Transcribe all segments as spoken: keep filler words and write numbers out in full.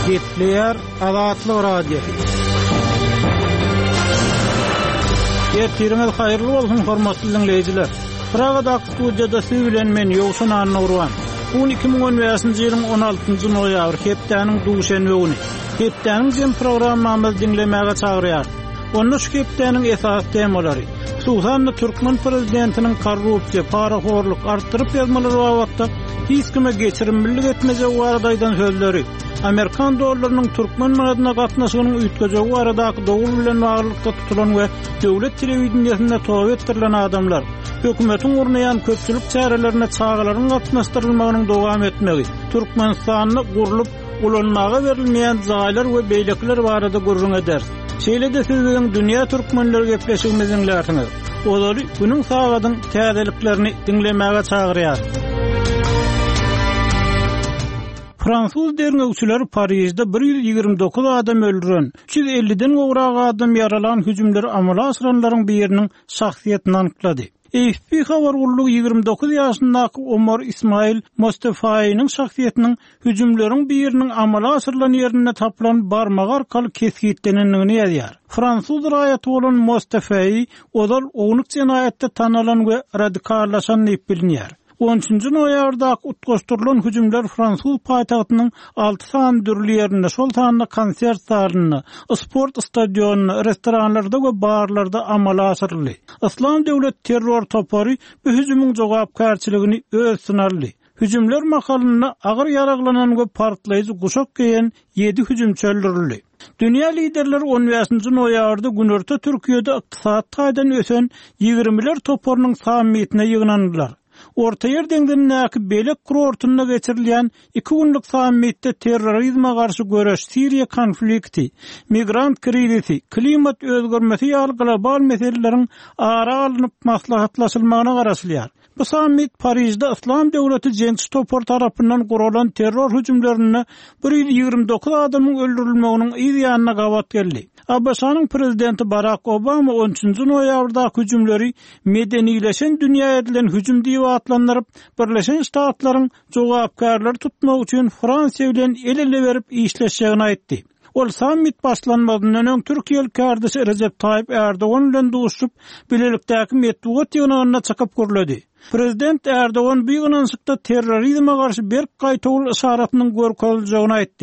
Gepler Azatlyk radiosu. Ýertirimiz haýyrly bolsun hormatly dinleýijiler. Pragada studiyada siz bilen men Ýowşan Annurwan. Bu iki ming on beşinji ýylyň on altynjy noýabr hepdeniň duşanby güni. Hepdeniň jem programmamyzy dinlemäge çagyrýar. Onu şu hepdeniň esas temalary. Susanny Türkmen prezidentiniň korrupsiýa, paraxorluk artdyryp ýazmalary wagtda hiç kime geçirimlilik etmeze wagdaýdan sözleri. Amerikan dollarynyň Türkmen manatyna gatnaşygynyň üýtgejegi aradaky dowul bilen baglykda tutulan we döwlet telewizionyasynda toýap ettirilen adamlar, hökümetiň urnaýan köpçülik çärelerine çağalaryň gatnaşdyrylmagynyň dowam etmegi, Türkmenistanyny gurulyp ulanmaga berilmeýän zaýlar we beýlekler barada gurrun eder. Şeýle-de siz bilen dünýä türkmenleri gepleşigimiziň lätiňiz. Olary günüň sagadyň täzeliklerini dinlemäge çagyrýar. Fransuz derneğçiler Paris'de bir yüz ýygrimi dokuz adam öldüren, üç yüz elliden gowrak adam yaralan hüjümleri amala asyranlaryň biriniň şahsiýetini anyklady. A F P habar gurulugy ýygrimi dokuz ýaşyndaky Omar Ismail Mostafaýynyň şahsiýetiniň hüjümleriň biriniň amala asyrylan ýerine tapylan barmak arkaly kesgitlenenligini ýazýar. Fransuz raýaty bolan Mostafaý odal ownuk jenaýatda tanalan we radikallaşan diýip bilinýär. on üçünji noýabrdaky utgaşdyrylan hüjümler Fransuz paýtagtynyň alty san dürli ýerinde, şol sanda konsert zalyny, sport stadionuny, restoranlarda we barlarda amala asyrly. Islam döwlet terror topary bu hüjümüň jogapkarçylygyny öz sınarly. Hüjümler makalyny agyr ýaraglanan we partlaýjy guşak giyen ýedi hüjümçi öldürildi. Dünýä liderleri on beşinji noýabrda Günorta Türkiýede ykdysat taýdan ösen ýigrimeler toparynyň sammitine ýygnandylar. Orta ýer deňdiňdäki belek kurortuna geçirilýän iki günlük sammitde terrorizme garşy göreş, Siriýa konflikti, migrant krizisi, klimat özgermesi ýaly global meseleleriň ara alınıp maslahatlaşylmagyna garaşylýar. Bu sammit Paris'de İslam Devleti Jensi topar tarapyndan gurulan terror hüjümlerini bir yüz ýygrimi dokuz adamyň öldürilmeginiň ýa-ýanyna gawat geldi. Abbasanyň prezidenti Barack Obama on üçünji noýabrdaky hüjümleri medenileşen dünýä edilen hüjüm diýip atlandyryp, Birleşen Ştatlaryň jogapkarlary tutmak üçin Fransiýa bilen el-ele berip işleşýägini aýtdy. Ol sammit başlanmadan öň Türkiýe kardeşi Recep Tayyip Erdogan bilen duşup bilelikdäki medeniýet ýygynyna çykyp gürledi. Prezident Erdogan bu ýygnançykda terrorizme garşy bir gaýtawul işaratynyň görkezilýägini aýtdy.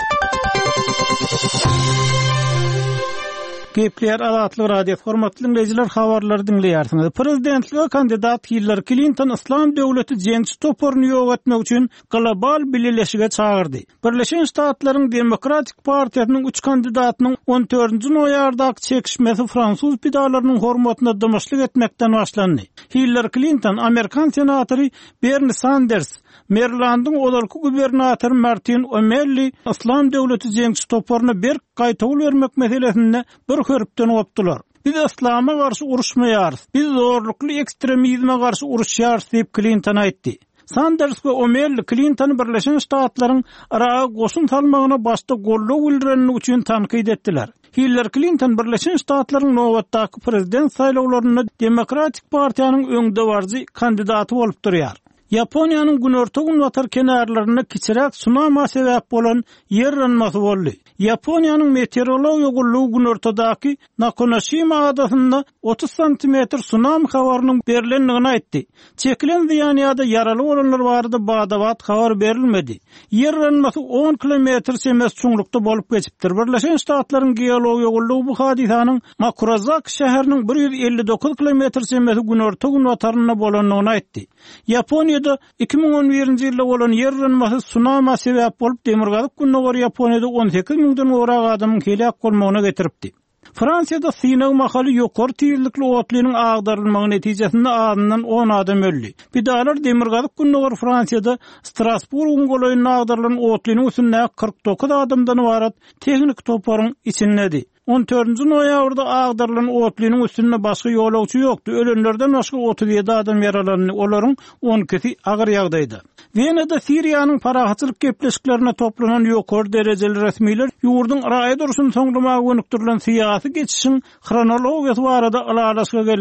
Gepler Azatlyk radiosu hormatly dinleýijiler, habarlary dinleýärsiňiz. Prezidentligiňe kandidat Hillary Clinton Islam döwleti Jensi toparyny ýok etmek üçin global birleşige çağırdy. Birleşen Ştatlaryň Demokratik Partiýasynyň üç kandidatynyň on dördünji noýabrdaky çekişmesi Fransuz pidalarynyň hormatyna damaşlyk etmekden başlandy. Hillary Clinton, Amerikan senatory Bernie Sanders, Marylandyň olarky gubernatory Martin O'Malley Islam döwleti Jensi toparyny bir gaýtawul bermek meselesinde bir hörpden gopdylar. Biz İslam'a garşy uruşmaýarys, biz zorlukly ekstremizme garşy uruşýarys diýip Clinton aýtdy. Sanders we O'Malley Clinton Birleşen Ştatlaryň araga goşun salmagyna başda gollaw bildirenligi üçin tanqid etdiler. Hillary Clinton Birleşen Ştatlaryň nowatdaky prezident saýlawlaryna Demokratik Partiýanyň öňde barjy kandidaty bolup durýar. Yaponiýanyň günorta gün watar kenarlaryna kiçirek tsunami sebäp bolan yer ýanmasy boldy. Yaponiýanyň meteorologiýa gullugy günortadaky Nakanoshima adasynda otuz santimetr tsunami habarynyň berilendigini aýtdy. Çekilen ziýan ýa-da yaraly bolanlar barada badawat habar berilmedi. Yer ýanmasy on kilometr semes çuňlukda bolup geçipdir. Birleşen Ştatlaryň geologiýa gullugy bu hadisanyň Makurazak şäheriniň bir yüz elli dokuz kilometr semes günorta gün wataryna bolanlygyny aýtdy. Yaponiýada iki ming on birinji ýylda bolan yer ýanmasy tsunami sebäp bolup demirgazyk günnägär Yaponiýada on sekiz mingden gowrak adamyň helak bolmagyna getiripdi. Fransiýada Sinag mahaly ýokary tezlikli otlynyň agdarylmagy netijesinde azyndan on adam öldü. Bidalar demirgazyk günnägär Fransiýada Strasburg golaýyna agdarylan otlynyň üstünde kırk dokuz adamdan ibaret tehnik toparyň içindedi. on dördünji noýabrda agdarylan otlynyň üstünde başga ýolagçy ýokdy. Ölenlerden başga otuz ýedi adam ýaralandy. Olaryň on ikisi agyr ýagdaýda. Wenada Siriýanyň parahatçylyk gepleşiklerine toplanan ýokary derejeli resmiler ýurdun raýa duruşyny soňlamagy önüktirilen syýasy geçişiň chronologiýasy barada alalaşyga geldiler.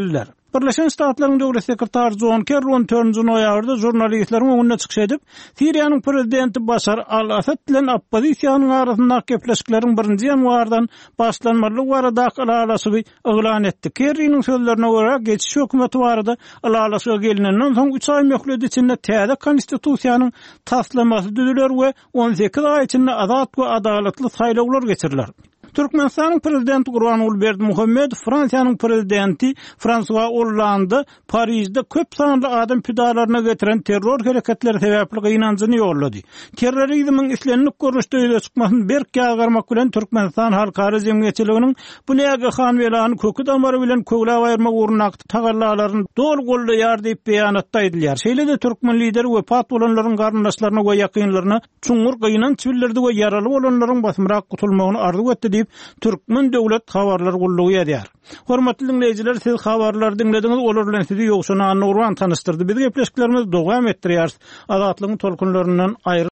Birleşen Ştatlaryň Döwlet Sekretary John Kerry on dördünji noýabrda jurnalistleriň öňüne çykyş edip, Siriýanyň prezidenti Başar al-Asad bilen oppozisiýanyň arasyndaky gepleşikleriň birinji ýanwardan başlanmaly barada alalasy oglan etdi. Kerry'niň sözlerine görä, geçiş hökümeti barada alalasy gelinenden soň üç ay möhlet içinde täze konstitusiýanyň taslamasy düzüler we on sekiz ay içinde azat we adalatly saýlawlar geçirilýär. Türkmenistanyň prezidenti Gurbanuly Berdimuhammedow, Fransiýanyň prezidenti François Hollande Parisde köp sanly adam pidalaryna getiren terror hereketleri sebäpli gynanjyny ýollady. Terrorizmiň islenlik görüşde ýüze çykmasyny berk ýagarmak bilen Türkmenistan halkary jemgyýetçiliginiň bu näge han welany kökü damary bilen kögläp aýyrmak urunakdy tagallalaryny dol goldaýar diýip beýanatda edilýär. Şeýle-de türkmen lideri we pat bolanlaryň garyndaşlaryna we ýakynlaryna çuňur gynanç bildirdi we yaraly bolanlaryň basmyrak gutulmagyny arzu etdi diýip Türkmen Döwlet Habarlar Gullugy ýazýar. Hormatly dinleýijiler, siz habarlary dinlediňiz, olar bilen sizi ýokşuna Nurwan tanystyrdy. Biz gepleşiklerimiz dowam etdirýär. Azatlygyň tolkunlaryndan aýry